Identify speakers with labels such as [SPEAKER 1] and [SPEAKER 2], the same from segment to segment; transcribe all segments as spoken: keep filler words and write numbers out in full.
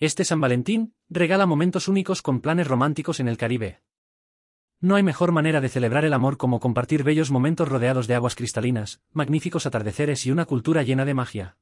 [SPEAKER 1] Este San Valentín, regala momentos únicos con planes románticos en el Caribe. No hay mejor manera de celebrar el amor como compartir bellos momentos rodeados de aguas cristalinas, magníficos atardeceres y una cultura llena de magia.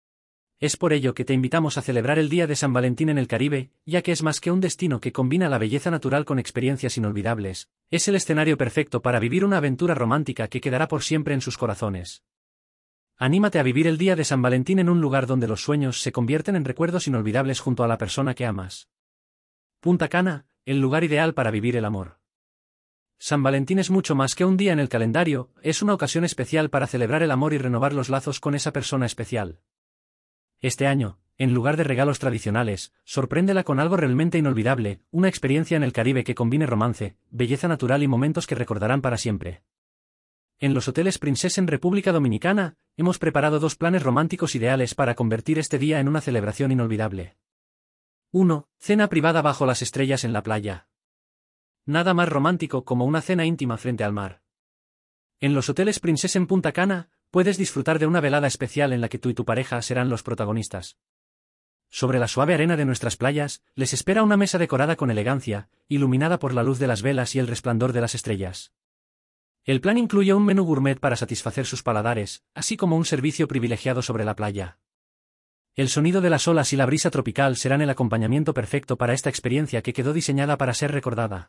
[SPEAKER 1] Es por ello que te invitamos a celebrar el Día de San Valentín en el Caribe, ya que es más que un destino que combina la belleza natural con experiencias inolvidables. Es el escenario perfecto para vivir una aventura romántica que quedará por siempre en sus corazones. Anímate a vivir el Día de San Valentín en un lugar donde los sueños se convierten en recuerdos inolvidables junto a la persona que amas. Punta Cana, el lugar ideal para vivir el amor. San Valentín es mucho más que un día en el calendario, es una ocasión especial para celebrar el amor y renovar los lazos con esa persona especial. Este año, en lugar de regalos tradicionales, sorpréndela con algo realmente inolvidable, una experiencia en el Caribe que combine romance, belleza natural y momentos que recordarán para siempre. En los Hoteles Princess en República Dominicana, hemos preparado dos planes románticos ideales para convertir este día en una celebración inolvidable. uno. Cena privada bajo las estrellas en la playa. Nada más romántico como una cena íntima frente al mar. En los Hoteles Princess en Punta Cana, puedes disfrutar de una velada especial en la que tú y tu pareja serán los protagonistas. Sobre la suave arena de nuestras playas, les espera una mesa decorada con elegancia, iluminada por la luz de las velas y el resplandor de las estrellas. El plan incluye un menú gourmet para satisfacer sus paladares, así como un servicio privilegiado sobre la playa. El sonido de las olas y la brisa tropical serán el acompañamiento perfecto para esta experiencia que quedó diseñada para ser recordada.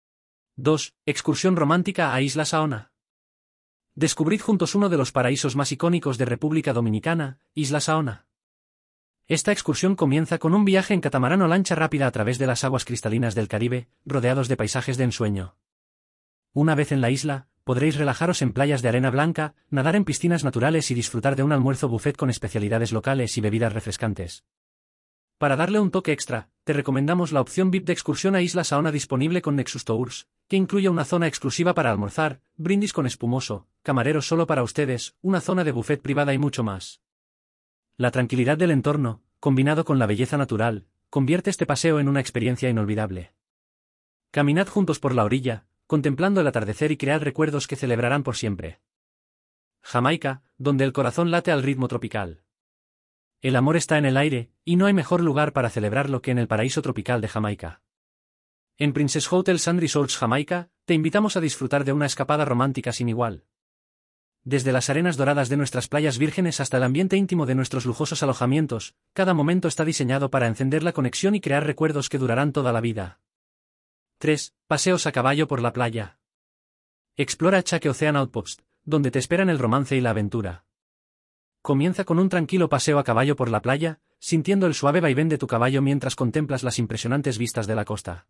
[SPEAKER 1] dos. Excursión romántica a Isla Saona. Descubrid juntos uno de los paraísos más icónicos de República Dominicana, Isla Saona. Esta excursión comienza con un viaje en catamarán o lancha rápida a través de las aguas cristalinas del Caribe, rodeados de paisajes de ensueño. Una vez en la isla, podréis relajaros en playas de arena blanca, nadar en piscinas naturales y disfrutar de un almuerzo buffet con especialidades locales y bebidas refrescantes. Para darle un toque extra, te recomendamos la opción V I P de excursión a Isla Saona disponible con Nexus Tours, que incluye una zona exclusiva para almorzar, brindis con espumoso, camareros solo para ustedes, una zona de buffet privada y mucho más. La tranquilidad del entorno, combinado con la belleza natural, convierte este paseo en una experiencia inolvidable. Caminad juntos por la orilla, contemplando el atardecer y cread recuerdos que celebrarán por siempre. Jamaica, donde el corazón late al ritmo tropical. El amor está en el aire, y no hay mejor lugar para celebrarlo que en el paraíso tropical de Jamaica. En Princess Hotels and Resorts Jamaica, te invitamos a disfrutar de una escapada romántica sin igual. Desde las arenas doradas de nuestras playas vírgenes hasta el ambiente íntimo de nuestros lujosos alojamientos, cada momento está diseñado para encender la conexión y crear recuerdos que durarán toda la vida. tres. Paseos a caballo por la playa. Explora Chaque Ocean Outpost, donde te esperan el romance y la aventura. Comienza con un tranquilo paseo a caballo por la playa, sintiendo el suave vaivén de tu caballo mientras contemplas las impresionantes vistas de la costa.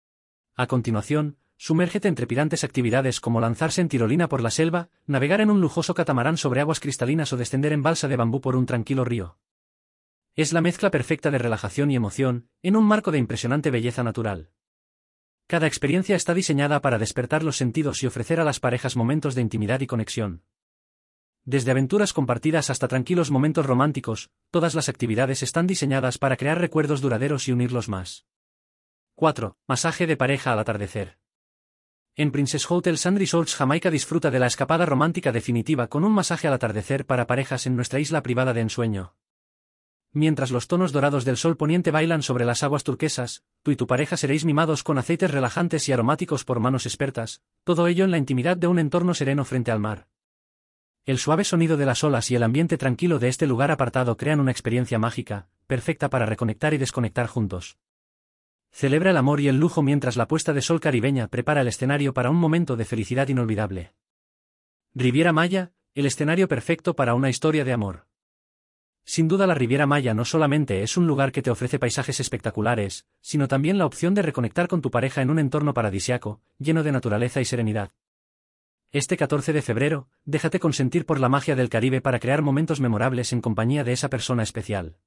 [SPEAKER 1] A continuación, sumérgete en trepidantes actividades como lanzarse en tirolina por la selva, navegar en un lujoso catamarán sobre aguas cristalinas o descender en balsa de bambú por un tranquilo río. Es la mezcla perfecta de relajación y emoción, en un marco de impresionante belleza natural. Cada experiencia está diseñada para despertar los sentidos y ofrecer a las parejas momentos de intimidad y conexión. Desde aventuras compartidas hasta tranquilos momentos románticos, todas las actividades están diseñadas para crear recuerdos duraderos y unirlos más. cuatro. Masaje de pareja al atardecer. En Princess Hotels and Resorts Jamaica disfruta de la escapada romántica definitiva con un masaje al atardecer para parejas en nuestra isla privada de ensueño. Mientras los tonos dorados del sol poniente bailan sobre las aguas turquesas, tú y tu pareja seréis mimados con aceites relajantes y aromáticos por manos expertas, todo ello en la intimidad de un entorno sereno frente al mar. El suave sonido de las olas y el ambiente tranquilo de este lugar apartado crean una experiencia mágica, perfecta para reconectar y desconectar juntos. Celebra el amor y el lujo mientras la puesta de sol caribeña prepara el escenario para un momento de felicidad inolvidable. Riviera Maya, el escenario perfecto para una historia de amor. Sin duda la Riviera Maya no solamente es un lugar que te ofrece paisajes espectaculares, sino también la opción de reconectar con tu pareja en un entorno paradisíaco, lleno de naturaleza y serenidad. Este catorce de febrero, déjate consentir por la magia del Caribe para crear momentos memorables en compañía de esa persona especial.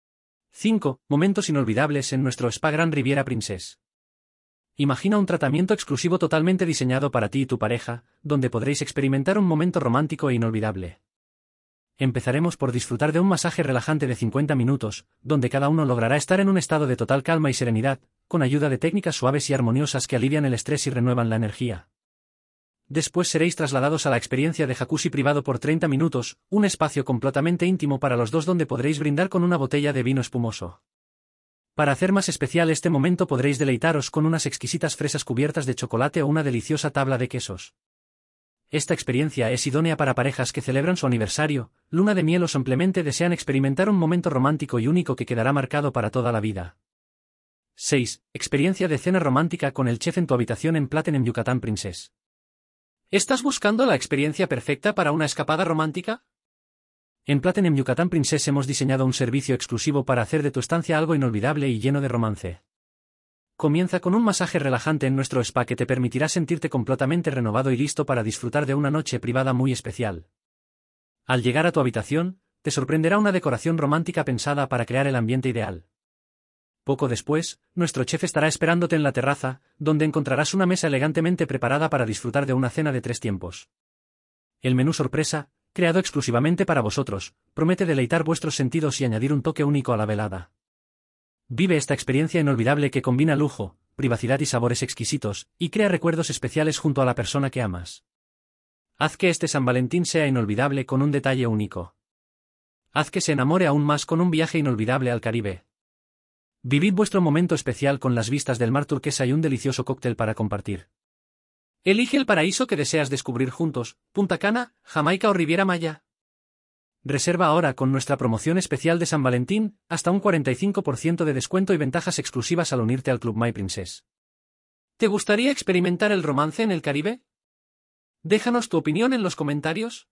[SPEAKER 1] cinco. Momentos inolvidables en nuestro Spa Gran Riviera Princess. Imagina un tratamiento exclusivo totalmente diseñado para ti y tu pareja, donde podréis experimentar un momento romántico e inolvidable. Empezaremos por disfrutar de un masaje relajante de cincuenta minutos, donde cada uno logrará estar en un estado de total calma y serenidad, con ayuda de técnicas suaves y armoniosas que alivian el estrés y renuevan la energía. Después seréis trasladados a la experiencia de jacuzzi privado por treinta minutos, un espacio completamente íntimo para los dos donde podréis brindar con una botella de vino espumoso. Para hacer más especial este momento podréis deleitaros con unas exquisitas fresas cubiertas de chocolate o una deliciosa tabla de quesos. Esta experiencia es idónea para parejas que celebran su aniversario, luna de miel o simplemente desean experimentar un momento romántico y único que quedará marcado para toda la vida. seis. Experiencia de cena romántica con el chef en tu habitación en Platinum Yucatán Princess. ¿Estás buscando la experiencia perfecta para una escapada romántica? En Platinum Yucatán Princess hemos diseñado un servicio exclusivo para hacer de tu estancia algo inolvidable y lleno de romance. Comienza con un masaje relajante en nuestro spa que te permitirá sentirte completamente renovado y listo para disfrutar de una noche privada muy especial. Al llegar a tu habitación, te sorprenderá una decoración romántica pensada para crear el ambiente ideal. Poco después, nuestro chef estará esperándote en la terraza, donde encontrarás una mesa elegantemente preparada para disfrutar de una cena de tres tiempos. El menú sorpresa, creado exclusivamente para vosotros, promete deleitar vuestros sentidos y añadir un toque único a la velada. Vive esta experiencia inolvidable que combina lujo, privacidad y sabores exquisitos, y crea recuerdos especiales junto a la persona que amas. Haz que este San Valentín sea inolvidable con un detalle único. Haz que se enamore aún más con un viaje inolvidable al Caribe. Vivid vuestro momento especial con las vistas del mar turquesa y un delicioso cóctel para compartir. Elige el paraíso que deseas descubrir juntos, Punta Cana, Jamaica o Riviera Maya. Reserva ahora con nuestra promoción especial de San Valentín, hasta un cuarenta y cinco por ciento de descuento y ventajas exclusivas al unirte al Club My Princess. ¿Te gustaría experimentar el romance en el Caribe? Déjanos tu opinión en los comentarios.